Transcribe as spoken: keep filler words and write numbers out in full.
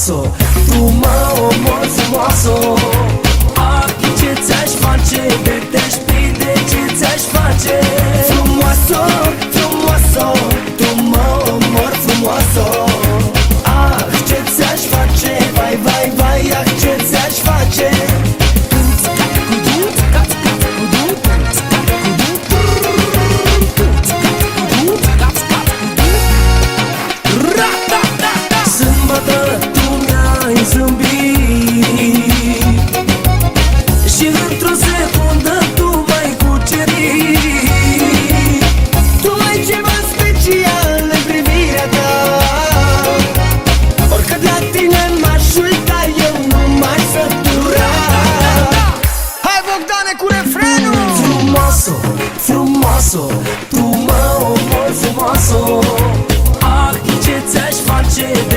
frumoasă, tu mă omori frumoasă. Ah, ce ți-aș face, de te-aș prinde, ce ți-aș face. Frumoasă, frumoasă, tu mă omori frumoasă. Ah, ce ți-aș face, vai, vai, vai, ah, ce ți-aș face. Sâmbătă tu mi-ai zâmbit și într-o secundă tu m-ai cucerit. Tu ai ceva special în privirea ta, oricât la tine m-aș uita, eu nu m-aș sătura. Hai Bogdane cu refrenul! Frumoasă, frumoasă, tu mă omori frumoasă. Ah, ce ți-aș face,